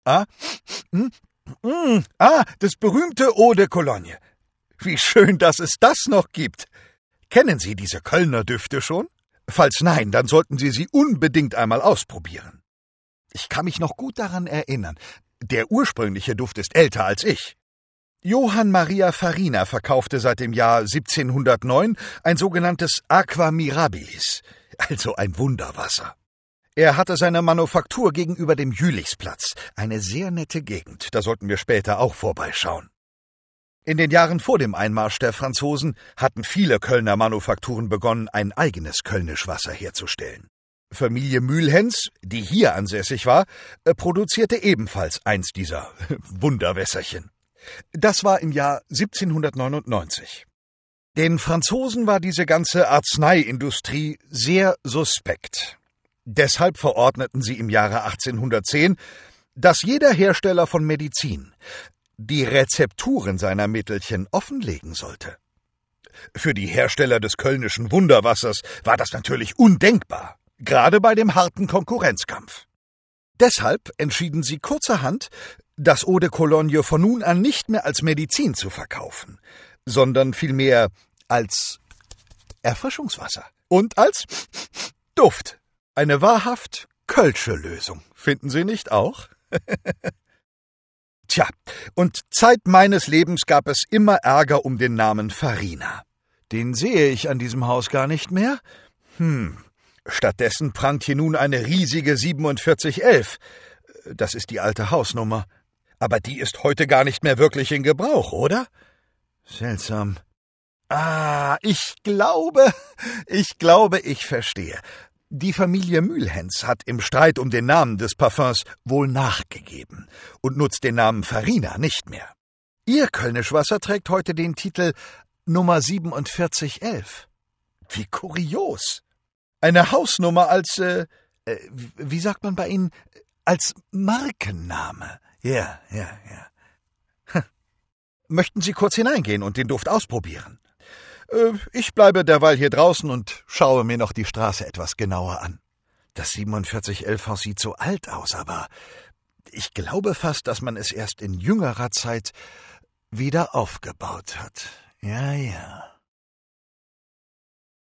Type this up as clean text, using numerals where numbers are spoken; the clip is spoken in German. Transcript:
Das berühmte Eau de Cologne. Wie schön, dass es das noch gibt. Kennen Sie diese Kölner Düfte schon? Falls nein, dann sollten Sie sie unbedingt einmal ausprobieren. Ich kann mich noch gut daran erinnern. Der ursprüngliche Duft ist älter als ich. Johann Maria Farina verkaufte seit dem Jahr 1709 ein sogenanntes Aqua Mirabilis, also ein Wunderwasser. Er hatte seine Manufaktur gegenüber dem Jülichsplatz, eine sehr nette Gegend, da sollten wir später auch vorbeischauen. In den Jahren vor dem Einmarsch der Franzosen hatten viele Kölner Manufakturen begonnen, ein eigenes Kölnischwasser herzustellen. Familie Mülhens, die hier ansässig war, produzierte ebenfalls eins dieser Wunderwässerchen. Das war im Jahr 1799. Den Franzosen war diese ganze Arzneiindustrie sehr suspekt. Deshalb verordneten sie im Jahre 1810, dass jeder Hersteller von Medizin die Rezepturen seiner Mittelchen offenlegen sollte. Für die Hersteller des kölnischen Wunderwassers war das natürlich undenkbar, gerade bei dem harten Konkurrenzkampf. Deshalb entschieden sie kurzerhand, das Eau de Cologne von nun an nicht mehr als Medizin zu verkaufen, sondern vielmehr als Erfrischungswasser und als Duft. Eine wahrhaft kölsche Lösung, finden Sie nicht auch? Tja, und Zeit meines Lebens gab es immer Ärger um den Namen Farina. Den sehe ich an diesem Haus gar nicht mehr. Stattdessen prangt hier nun eine riesige 4711. Das ist die alte Hausnummer. Aber die ist heute gar nicht mehr wirklich in Gebrauch, oder? Seltsam. Ich glaube, ich verstehe. Die Familie Mülhens hat im Streit um den Namen des Parfüms wohl nachgegeben und nutzt den Namen Farina nicht mehr. Ihr Kölnischwasser trägt heute den Titel Nummer 4711. Wie kurios. Eine Hausnummer als, wie sagt man bei Ihnen, als Markenname. Ja. Möchten Sie kurz hineingehen und den Duft ausprobieren? Ich bleibe derweil hier draußen und schaue mir noch die Straße etwas genauer an. Das 4711-Haus sieht so alt aus, aber ich glaube fast, dass man es erst in jüngerer Zeit wieder aufgebaut hat. Ja.